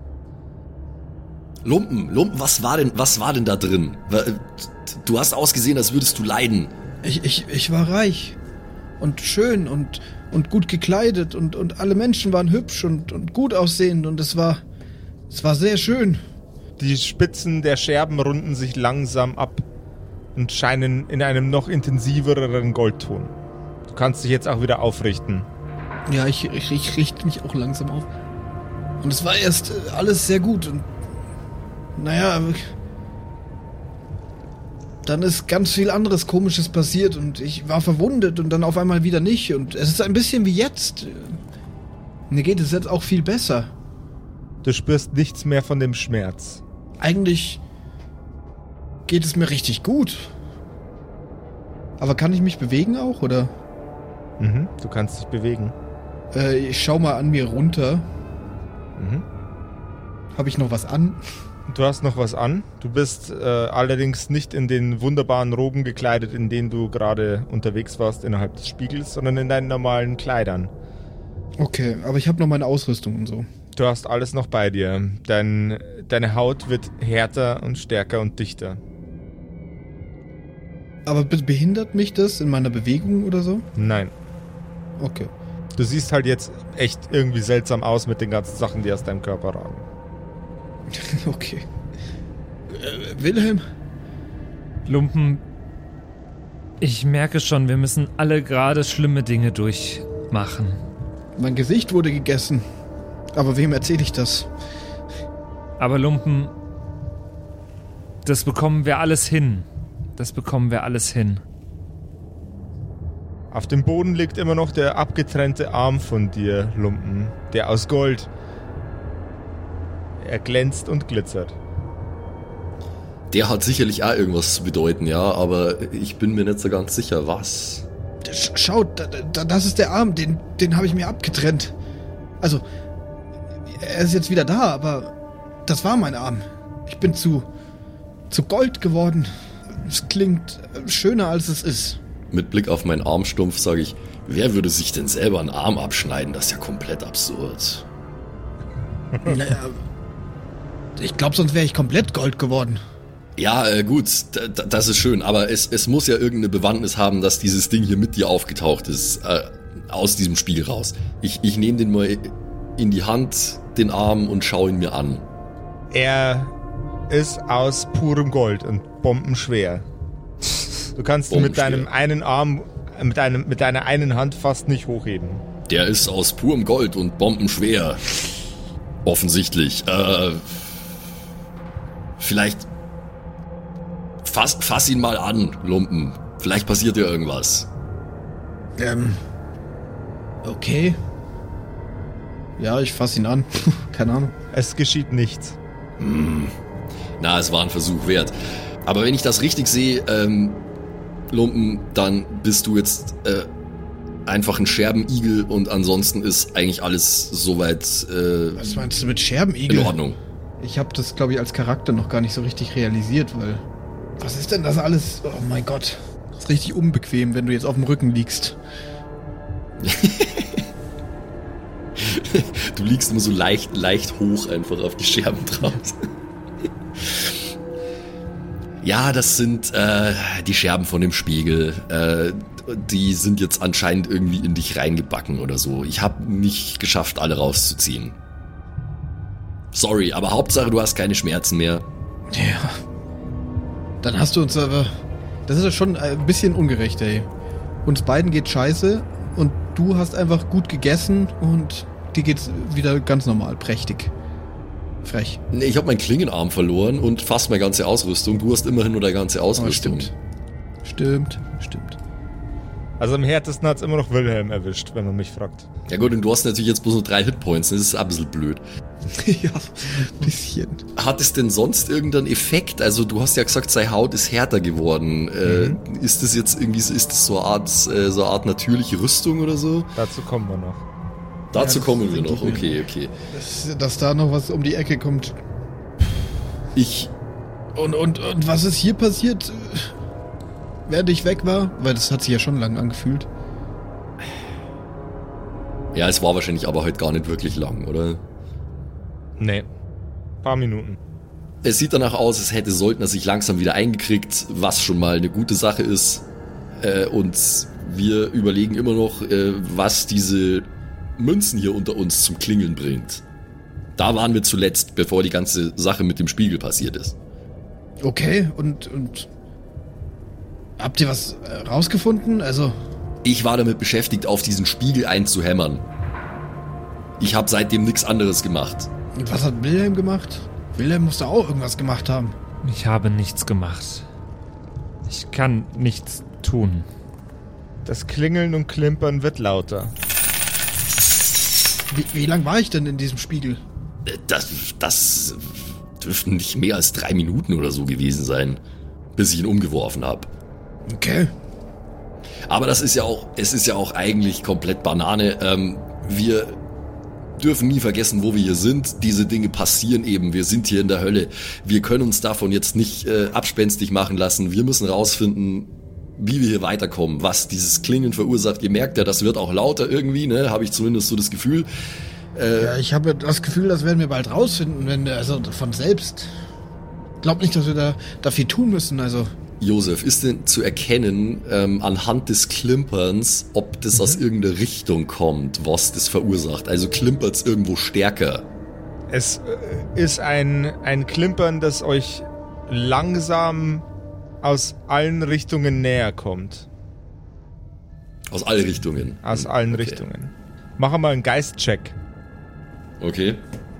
Lumpen, was war denn da drin? Du hast ausgesehen, als würdest du leiden. Ich war reich und schön und gut gekleidet und alle Menschen waren hübsch und gut aussehend und es war sehr schön. Die Spitzen der Scherben runden sich langsam ab und scheinen in einem noch intensiveren Goldton. Du kannst dich jetzt auch wieder aufrichten. Ja, ich richte mich auch langsam auf. Und es war erst alles sehr gut und naja, dann ist ganz viel anderes Komisches passiert und ich war verwundet und dann auf einmal wieder nicht und es ist ein bisschen wie jetzt. Mir geht es jetzt auch viel besser. Du spürst nichts mehr von dem Schmerz. Eigentlich geht es mir richtig gut. Aber kann ich mich bewegen auch, oder? Du kannst dich bewegen. Ich schau mal an mir runter. Habe ich noch was an? Du hast noch was an. Du bist allerdings nicht in den wunderbaren Roben gekleidet, in denen du gerade unterwegs warst innerhalb des Spiegels, sondern in deinen normalen Kleidern. Okay, aber ich habe noch meine Ausrüstung und so. Du hast alles noch bei dir. Deine Haut wird härter und stärker und dichter. Aber behindert mich das in meiner Bewegung oder so? Nein. Okay. Du siehst halt jetzt echt irgendwie seltsam aus mit den ganzen Sachen, die aus deinem Körper ragen. Okay. Wilhelm? Lumpen, ich merke schon, wir müssen alle gerade schlimme Dinge durchmachen. Mein Gesicht wurde gegessen. Aber wem erzähle ich das? Aber Lumpen, das bekommen wir alles hin. Auf dem Boden liegt immer noch der abgetrennte Arm von dir, Lumpen. Der aus Gold. Er glänzt und glitzert. Der hat sicherlich auch irgendwas zu bedeuten, ja, aber ich bin mir nicht so ganz sicher, was. Schaut, das ist der Arm, den habe ich mir abgetrennt. Also, er ist jetzt wieder da, aber das war mein Arm. Ich bin zu Gold geworden. Es klingt schöner, als es ist. Mit Blick auf meinen Armstumpf sage ich, wer würde sich denn selber einen Arm abschneiden? Das ist ja komplett absurd. Naja, ich glaube, sonst wäre ich komplett Gold geworden. Ja, gut, das ist schön, aber es muss ja irgendeine Bewandtnis haben, dass dieses Ding hier mit dir aufgetaucht ist, aus diesem Spiegel raus. Ich nehme den mal in die Hand, den Arm, und schaue ihn mir an. Er ist aus purem Gold und bombenschwer. Du kannst ihn mit deinem einen Arm, mit deiner einen Hand fast nicht hochheben. Der ist aus purem Gold und bombenschwer. Offensichtlich. Vielleicht fass ihn mal an, Lumpen. Vielleicht passiert dir irgendwas. Okay. Ja, ich fass ihn an. Keine Ahnung. Es geschieht nichts. Na, es war ein Versuch wert. Aber wenn ich das richtig sehe, Lumpen, dann bist du jetzt einfach ein Scherbenigel und ansonsten ist eigentlich alles soweit Was meinst du mit Scherbenigel? in Ordnung. Ich habe das, glaube ich, als Charakter noch gar nicht so richtig realisiert, weil... Was ist denn das alles? Oh mein Gott. Das ist richtig unbequem, wenn du jetzt auf dem Rücken liegst. Du liegst immer so leicht hoch einfach auf die Scherben drauf. Ja, das sind die Scherben von dem Spiegel. Die sind jetzt anscheinend irgendwie in dich reingebacken oder so. Ich habe nicht geschafft, alle rauszuziehen. Sorry, aber Hauptsache, du hast keine Schmerzen mehr. Ja. Dann hast du uns aber... Das ist ja schon ein bisschen ungerecht, ey. Uns beiden geht scheiße und du hast einfach gut gegessen und dir geht's wieder ganz normal, prächtig. Frech. Nee, ich habe meinen Klingenarm verloren und fast meine ganze Ausrüstung. Du hast immerhin nur deine ganze Ausrüstung. Stimmt. Stimmt. Also am härtesten hat's immer noch Wilhelm erwischt, wenn man mich fragt. Ja gut, und du hast natürlich jetzt bloß nur 3 Hitpoints, das ist ein bisschen blöd. Ja, ein bisschen. Hat es denn sonst irgendeinen Effekt? Also du hast ja gesagt, seine Haut ist härter geworden. Ist das jetzt irgendwie, ist das so eine Art natürliche Rüstung oder so? Dazu kommen wir noch. Dazu Ja, kommen wir denke noch, ich mir. okay. Dass da noch was um die Ecke kommt. Und was ist hier passiert, während ich weg war? Weil das hat sich ja schon lang angefühlt. Ja, es war wahrscheinlich aber heute gar nicht wirklich lang, oder? Nee. Paar Minuten. Es sieht danach aus, als hätte Söldner sich langsam wieder eingekriegt, was schon mal eine gute Sache ist. Und wir überlegen immer noch, was diese Münzen hier unter uns zum Klingeln bringt. Da waren wir zuletzt, bevor die ganze Sache mit dem Spiegel passiert ist. Okay, und habt ihr was rausgefunden? Also, Ich war damit beschäftigt, auf diesen Spiegel einzuhämmern. Ich habe seitdem nichts anderes gemacht. was hat Wilhelm gemacht? Wilhelm muss da auch irgendwas gemacht haben. Ich habe nichts gemacht. Ich kann nichts tun. Das Klingeln und Klimpern wird lauter. Wie lang war ich denn in diesem Spiegel? Das dürften nicht mehr als 3 Minuten oder so gewesen sein, bis ich ihn umgeworfen habe. Okay. Aber es ist ja auch eigentlich komplett Banane. Wir dürfen nie vergessen, wo wir hier sind. Diese Dinge passieren eben. Wir sind hier in der Hölle. Wir können uns davon jetzt nicht abspenstig machen lassen. Wir müssen rausfinden, wie wir hier weiterkommen, was dieses Klingeln verursacht. Ihr merkt ja, das wird auch lauter irgendwie, ne? Habe ich zumindest so das Gefühl. Ja, ich habe das Gefühl, das werden wir bald rausfinden, also von selbst. Glaub nicht, dass wir da viel tun müssen, also. Josef, ist denn zu erkennen, anhand des Klimperns, ob das aus irgendeiner Richtung kommt, was das verursacht? Also klimpert's irgendwo stärker? Es ist ein Klimpern, das euch langsam aus allen Richtungen näher kommt. Aus allen Richtungen? Aus allen Okay. Richtungen. Mach mal einen Geist-Check. Okay.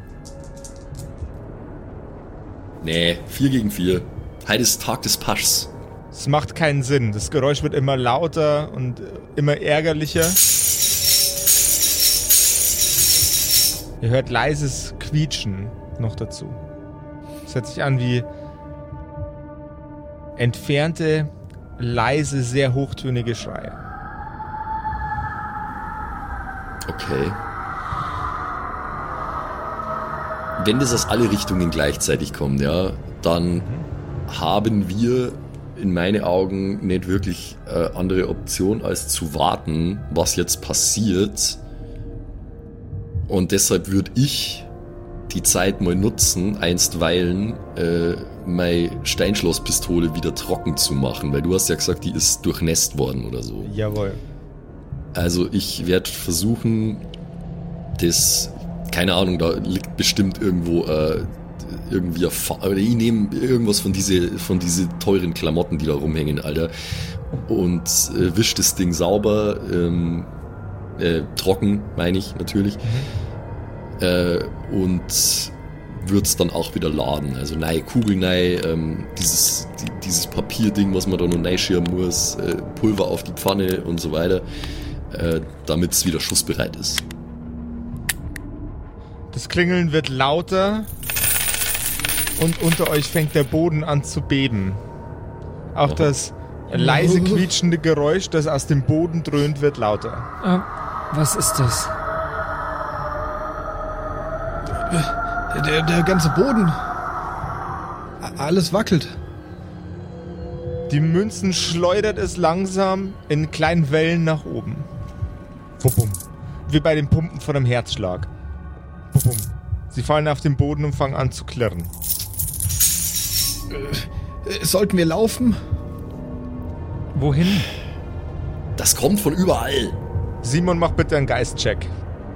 Nee, 4 gegen 4. Heute ist Tag des Paschs. Es macht keinen Sinn. Das Geräusch wird immer lauter und immer ärgerlicher. Ihr hört leises Quietschen noch dazu. Es hört sich an wie entfernte, leise, sehr hochtönige Schreie. Okay. Wenn das aus alle Richtungen gleichzeitig kommt, ja, dann haben wir in meinen Augen nicht wirklich andere Option, als zu warten, was jetzt passiert. Und deshalb würde ich die Zeit mal nutzen, einstweilen meine Steinschlosspistole wieder trocken zu machen, weil du hast ja gesagt, die ist durchnässt worden oder so. Jawohl. Also ich werde versuchen, das, keine Ahnung, da liegt bestimmt irgendwo irgendwie, oder ich nehme irgendwas von diese teuren Klamotten, die da rumhängen, Alter, und wisch das Ding sauber, trocken, meine ich natürlich, und wird's dann auch wieder laden. Also neue Kugeln, dieses Papierding, was man da noch reinschirmen muss, Pulver auf die Pfanne und so weiter, damit es wieder schussbereit ist. Das Klingeln wird lauter und unter euch fängt der Boden an zu beben. Auch das leise quietschende Geräusch, das aus dem Boden dröhnt, wird lauter. Was ist das? Der ganze Boden. Alles wackelt. Die Münzen schleudert es langsam in kleinen Wellen nach oben. Wubum. Wie bei den Pumpen von einem Herzschlag. Wubum. Sie fallen auf den Boden und fangen an zu klirren. Sollten wir laufen? Wohin? Das kommt von überall. Simon, mach bitte einen Geist-Check.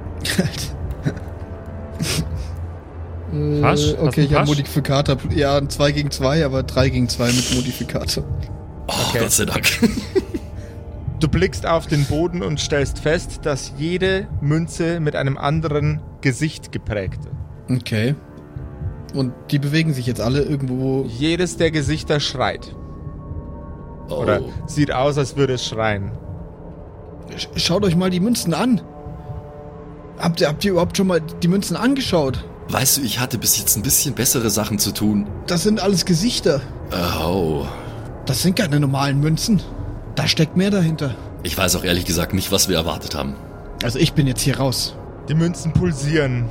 Pasch? Okay, ich habe Pasch? Modifikator. Ja, ein 2 gegen 2, aber 3 gegen 2 mit Modifikator. Oh, Okay. Gott sei Dank. Du blickst auf den Boden und stellst fest, dass jede Münze mit einem anderen Gesicht geprägt ist. Okay. Und die bewegen sich jetzt alle irgendwo. Jedes der Gesichter schreit. Oder sieht aus, als würde es schreien. Schaut euch mal die Münzen an. Habt ihr überhaupt schon mal die Münzen angeschaut? Weißt du, ich hatte bis jetzt ein bisschen bessere Sachen zu tun. Das sind alles Gesichter. Oh. Das sind keine normalen Münzen. Da steckt mehr dahinter. Ich weiß auch ehrlich gesagt nicht, was wir erwartet haben. Also ich bin jetzt hier raus. Die Münzen pulsieren.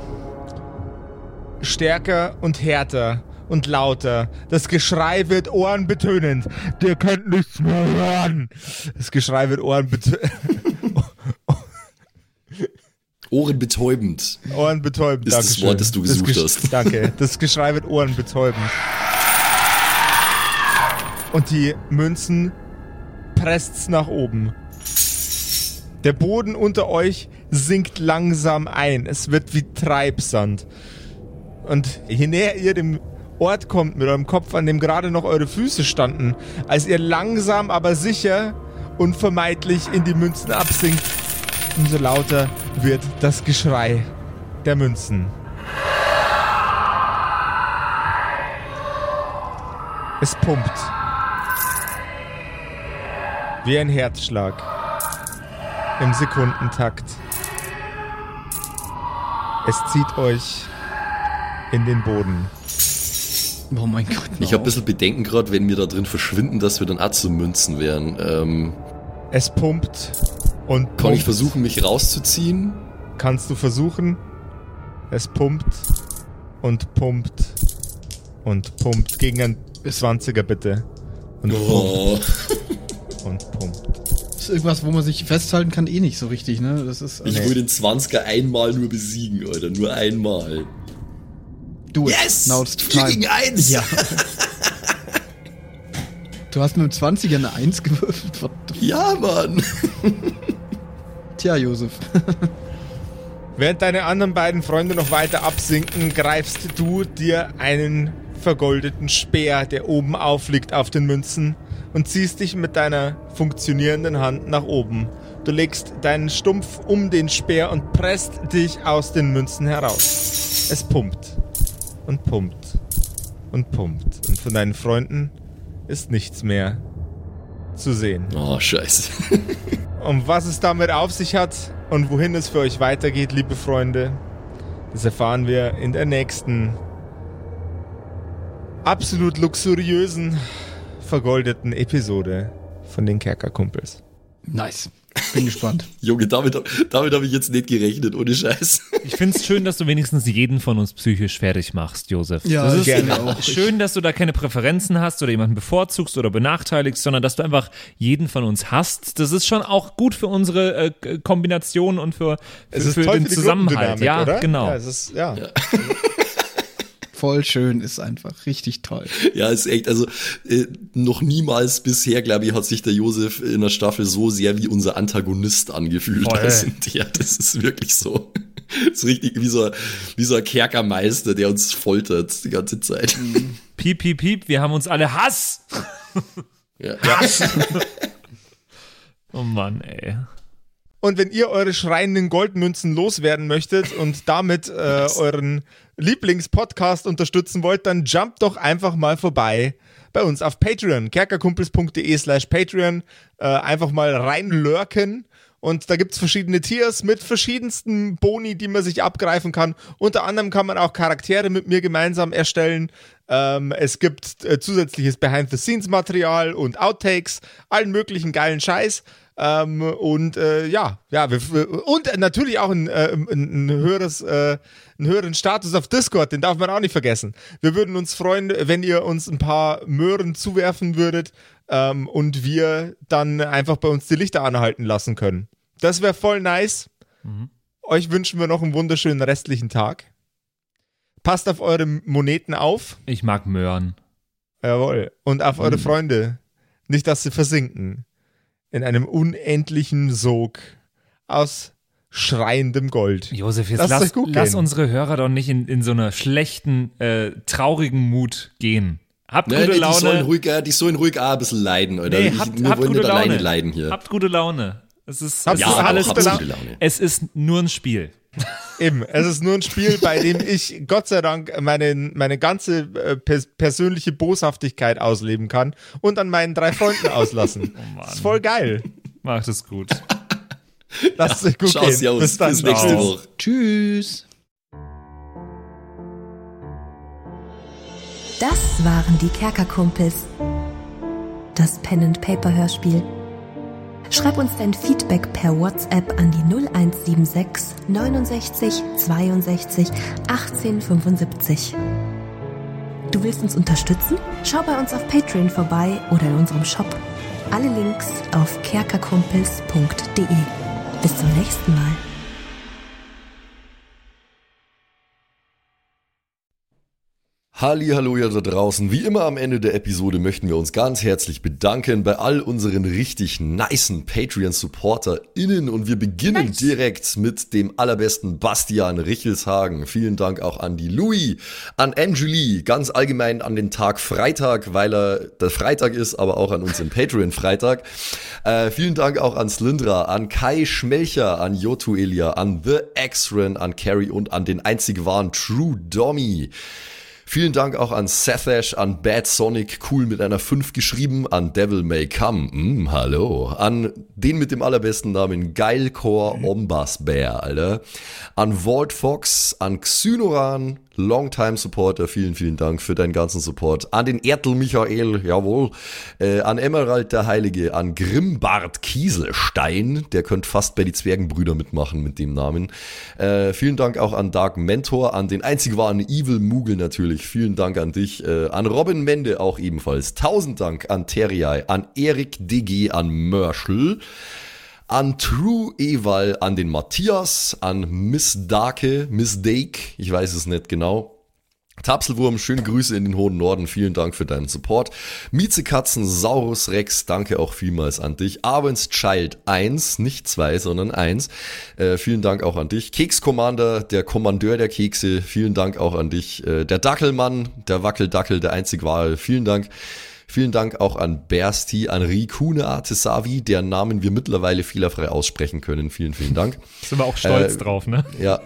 Stärker und härter und lauter. Das Geschrei wird ohrenbetönend. Ihr könnt nichts mehr hören. Das Geschrei wird ohrenbetäubend. Ohrenbetäubend. Ohrenbetäubend, ist das Wort, das du gesucht hast. Danke. Das Geschrei wird ohrenbetäubend. Und die Münzen presst's nach oben. Der Boden unter euch sinkt langsam ein. Es wird wie Treibsand. Und je näher ihr dem Ort kommt mit eurem Kopf, an dem gerade noch eure Füße standen, als ihr langsam, aber sicher, unvermeidlich in die Münzen absinkt, umso lauter wird das Geschrei der Münzen. Es pumpt. Wie ein Herzschlag. Im Sekundentakt. Es zieht euch in den Boden. Oh mein Gott. Ich habe ein bisschen Bedenken gerade, wenn wir da drin verschwinden, dass wir dann auch zu Münzen wären. Es pumpt und pumpt. Kann ich versuchen, mich rauszuziehen? Kannst du versuchen. Es pumpt und pumpt und pumpt. Gegen einen 20er bitte. Und pumpt und pumpt. Das ist irgendwas, wo man sich festhalten kann, nicht so richtig, ne? Das ist. Ich will den 20er einmal nur besiegen, Alter. Nur einmal. Du yes! 4 gegen 1! Ja. Du hast mit dem 20er eine 1 gewürfelt. Ja, Mann! Tja, Josef. Während deine anderen beiden Freunde noch weiter absinken, greifst du dir einen vergoldeten Speer, der oben aufliegt auf den Münzen, und ziehst dich mit deiner funktionierenden Hand nach oben. Du legst deinen Stumpf um den Speer und presst dich aus den Münzen heraus. Es pumpt und pumpt und pumpt. Und von deinen Freunden ist nichts mehr zu sehen. Oh, scheiße. Und was es damit auf sich hat und wohin es für euch weitergeht, liebe Freunde, das erfahren wir in der nächsten absolut luxuriösen, vergoldeten Episode von den Kerkerkumpels. Nice. Bin gespannt. Junge, damit habe ich jetzt nicht gerechnet, ohne Scheiß. Ich find's schön, dass du wenigstens jeden von uns psychisch fertig machst, Josef. Ja, das ist gerne auch. schön, dass du da keine Präferenzen hast oder jemanden bevorzugst oder benachteiligst, sondern dass du einfach jeden von uns hast. Das ist schon auch gut für unsere Kombination und für den Zusammenhalt. Ja, oder? genau. Ja, es ist, ja. Voll schön, ist einfach richtig toll. Ja, ist echt, also noch niemals bisher, glaube ich, hat sich der Josef in der Staffel so sehr wie unser Antagonist angefühlt. Das ist wirklich so. Das ist richtig wie so ein Kerkermeister, der uns foltert die ganze Zeit. Piep, piep, piep, wir haben uns alle Hass. Ja. Oh Mann, ey. Und wenn ihr eure schreienden Goldmünzen loswerden möchtet und damit euren Lieblingspodcast unterstützen wollt, dann jumpt doch einfach mal vorbei bei uns auf Patreon, kerkerkumpels.de/Patreon, einfach mal reinlurken. Und da gibt's verschiedene Tiers mit verschiedensten Boni, die man sich abgreifen kann. Unter anderem kann man auch Charaktere mit mir gemeinsam erstellen. Es gibt zusätzliches Behind-the-Scenes-Material und Outtakes, allen möglichen geilen Scheiß. Und natürlich auch einen höheren Status auf Discord, den darf man auch nicht vergessen. Wir würden uns freuen, wenn ihr uns ein paar Möhren zuwerfen würdet und wir dann einfach bei uns die Lichter anhalten lassen können. Das wäre voll nice. Mhm. Euch wünschen wir noch einen wunderschönen restlichen Tag. Passt auf eure Moneten auf. Ich mag Möhren. Jawohl. Und auf eure Freunde. Nicht, dass sie versinken. In einem unendlichen Sog aus schreiendem Gold. Josef, jetzt lass unsere Hörer doch nicht in so einer schlechten, traurigen Mut gehen. Habt gute Laune. Die sollen ruhig auch ein bisschen leiden, oder? Nee, wir habt wollen gute nicht Laune. alleine leiden hier. Habt gute Laune. Es ist alles alles gute Laune. Es ist nur ein Spiel. Eben, es ist nur ein Spiel, bei dem ich Gott sei Dank meine ganze persönliche Boshaftigkeit ausleben kann und an meinen 3 Freunden auslassen. Oh Mann. Das ist voll geil. Macht es gut. Lasst es gut Schau's gehen. aus. Bis dann. Bis nächste Ciao. Woche. Tschüss. Das waren die Kerkerkumpels. Das Pen-and-Paper-Hörspiel. Schreib uns dein Feedback per WhatsApp an die 0176 69 62 18 75. Du willst uns unterstützen? Schau bei uns auf Patreon vorbei oder in unserem Shop. Alle Links auf kerkerkumpels.de. Bis zum nächsten Mal. Hallihallo ihr da draußen. Wie immer am Ende der Episode möchten wir uns ganz herzlich bedanken bei all unseren richtig nicen Patreon-SupporterInnen und wir beginnen direkt mit dem allerbesten Bastian Richelshagen. Vielen Dank auch an die Louis, an Angeli, ganz allgemein an den Tag Freitag, weil er der Freitag ist, aber auch an uns im Patreon-Freitag. Vielen Dank auch an Slyndra, an Kai Schmelcher, an Yotu Elia, an The X-Ren, an Carrie und an den einzig wahren True Dommy. Vielen Dank auch an Sethash, an Bad Sonic, cool mit einer 5 geschrieben, an Devil May Come, hallo, an den mit dem allerbesten Namen Geilcore Ombas Bear, Alter, an Vault Fox, an Xynoran, Longtime Supporter, vielen, vielen Dank für deinen ganzen Support, an den Ertel Michael, jawohl, an Emerald der Heilige, an Grimbart Kieselstein, der könnte fast bei die Zwergenbrüder mitmachen mit dem Namen, vielen Dank auch an Dark Mentor, an den einzig wahren Evil Moogle natürlich, vielen Dank an dich, an Robin Mende auch ebenfalls, 1000 Dank an Terjai, an Erik DG, an Mörschel, an True Eval, an den Matthias, an Miss Dake, ich weiß es nicht genau. Tapselwurm, schöne Grüße in den hohen Norden, vielen Dank für deinen Support. Miezekatzen, Saurus Rex, danke auch vielmals an dich. Arwen's Child 1, nicht 2, sondern 1, vielen Dank auch an dich. Keks Commander, der Kommandeur der Kekse, vielen Dank auch an dich. Der Dackelmann, der Wackeldackel, der einzig wahre, vielen Dank. Vielen Dank auch an Bersti, an Rikune Artesavi, deren Namen wir mittlerweile fehlerfrei aussprechen können. Vielen, vielen Dank. Sind wir auch stolz drauf, ne? Ja.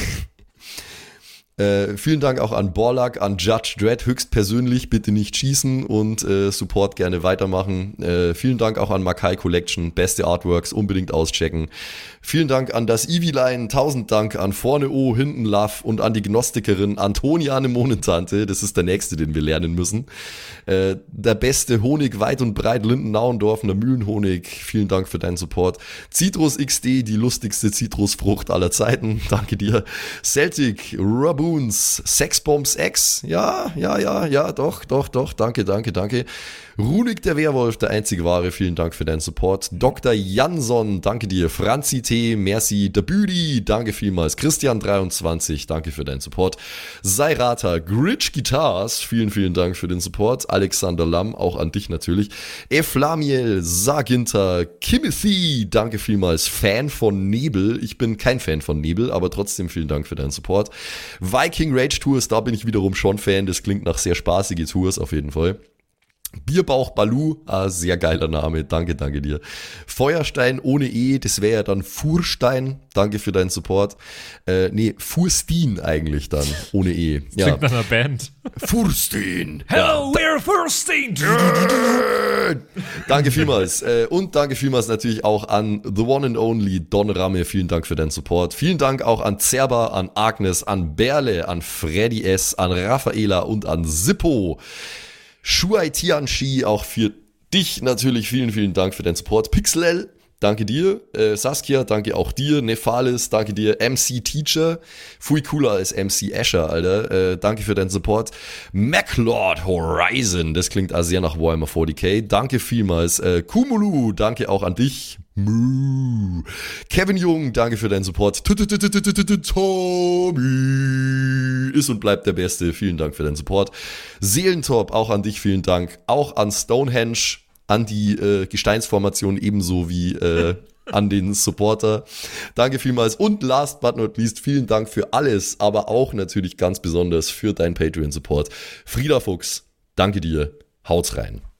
Vielen Dank auch an Borlak, an Judge Dredd, höchstpersönlich, bitte nicht schießen und Support gerne weitermachen. Vielen Dank auch an Makai Collection, beste Artworks, unbedingt auschecken. Vielen Dank an das Eviline, 1000 Dank an Vorne O, Hinten Love und an die Gnostikerin Antoniane Monentante, das ist der nächste, den wir lernen müssen. Der beste Honig weit und breit, Linden-Nauendorfener Mühlenhonig, vielen Dank für deinen Support. Citrus XD, die lustigste Zitrusfrucht aller Zeiten, danke dir. Celtic, Raboons, Sexbombs X, ja, doch, danke. Runik der Werwolf, der einzige wahre, vielen Dank für deinen Support. Dr. Jansson, danke dir. Franzi T, merci. Der Büdi, danke vielmals. Christian23, danke für deinen Support. Sairata, Gritch Guitars, vielen, vielen Dank für den Support. Alexander Lamm, auch an dich natürlich. Eflamiel, Saginter, Kimothy, danke vielmals. Fan von Nebel, ich bin kein Fan von Nebel, aber trotzdem vielen Dank für deinen Support. Viking Rage Tours, da bin ich wiederum schon Fan, das klingt nach sehr spaßige Tours auf jeden Fall. Bierbauch Balu, sehr geiler Name, danke dir. Feuerstein ohne E, das wäre ja dann Furstein, danke für deinen Support. Furstin eigentlich dann, ohne E. Ja. Klingt nach einer Band. Furstin. Hello, we're Furstin. Danke vielmals. Und danke vielmals natürlich auch an The One and Only Don Ramme, vielen Dank für deinen Support. Vielen Dank auch an Zerba, an Agnes, an Berle, an Freddy S., an Raffaela und an Sippo. Shuai Tianchi, auch für dich natürlich vielen, vielen Dank für deinen Support. Pixel, danke dir. Saskia, danke auch dir. Nephalis, danke dir. MC Teacher, viel cooler als MC Asher, Alter. Danke für deinen Support. MacLord Horizon, das klingt also sehr nach Warhammer 40k. Danke vielmals. Kumulu, danke auch an dich. Kevin Jung, danke für deinen Support. Tommy ist und bleibt der Beste. Vielen Dank für deinen Support. Seelentop, auch an dich vielen Dank. Auch an Stonehenge, an die Gesteinsformation ebenso wie an den Supporter. Danke vielmals. Und last but not least, vielen Dank für alles, aber auch natürlich ganz besonders für deinen Patreon-Support. Frieda Fuchs, danke dir. Haut's rein.